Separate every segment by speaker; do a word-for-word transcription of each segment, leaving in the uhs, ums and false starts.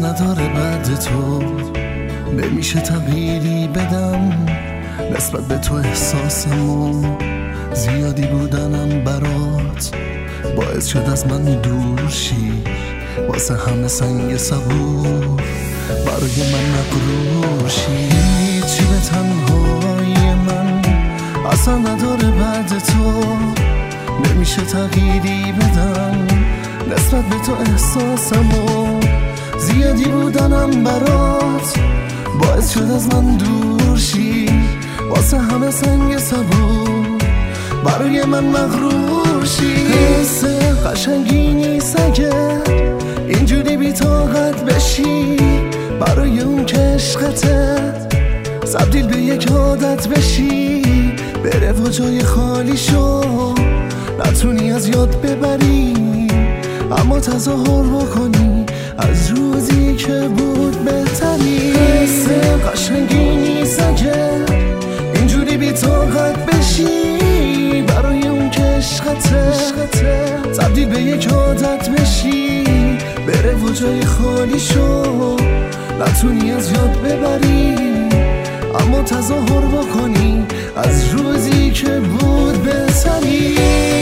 Speaker 1: نداره بعد تو، نمیشه تغییری بدم نسبت به تو. احساسمو زیادی بودنم برات باعث شد از من دور شی، واسه همه سنگ صبور برای من مغرور شی. هیچی به تنهایی من اصلا نداره بعد تو، نمیشه تغییری بدم نسبت به تو. احساسمو زیادی بودنم برات باعث شد از من دور شی، واسه همه سنگ صبور برای من مغرور شی. حس قشنگی نیست اگه اینجوری بی طاقت بشی، برای اون که عشقته تبدیل به یک عادت بشی، بره و جای خالی شو نتونی از یاد ببری، اما تظاهر بکنی از روزی که بود بهتری. حس قشنگی نیست اگه اینجوری بی طاقت بشی، برای اون که عشقته تبدیل به یک عادت بشی، بره و جای خالی شو نتونی از یاد ببری، اما تظاهر بکنی از روزی که بود بهتری.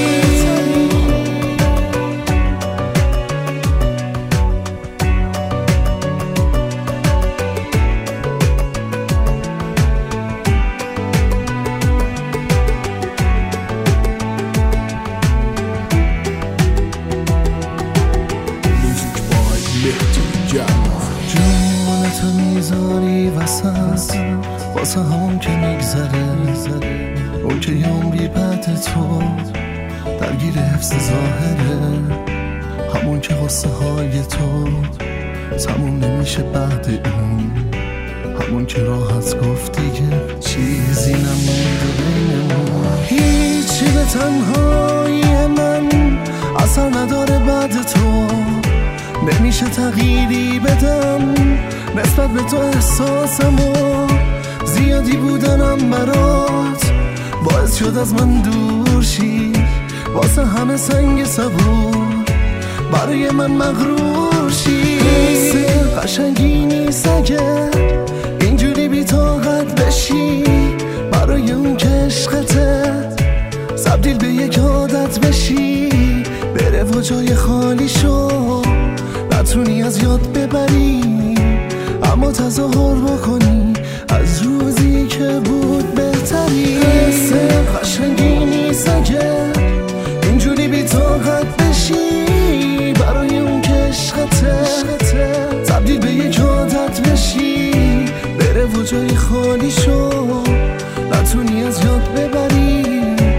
Speaker 1: جونتو میذاری وسط واسه همون که میگذره، اون که یه عمری بعد تو درگیر حفظ ظاهره، همون که غصه های تو تموم نمیشه بعد اون، همون که راحت گفتی که چیزی نمونده بینمون. هیچی به تنهایی من اثر نداره بعد تو، نمیشه تغییری بدم نسبت به تو. احساسمو زیادی بودنم برات باعث شد از من دور شی، واسه همه سنگ صبور برای من مغرور شی. حس قشنگی نیست اگه اینجوری بی طاقت بشی، برای اون که عشقته تبدیل به یک عادت بشی، بره و جای خالی شو نتونی از یاد ببری، اما تظاهر بکنی از روزی که بود بهتری. حس قشنگی نیست اگه اینجوری بی طاقت بشی، برای اون که عشقته تبدیل به یک عادت بشی، بره و جای خالی شو نتونی از یاد ببری،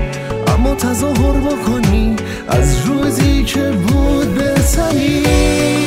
Speaker 1: اما تظاهر بکنی از روزی که بود بهتری.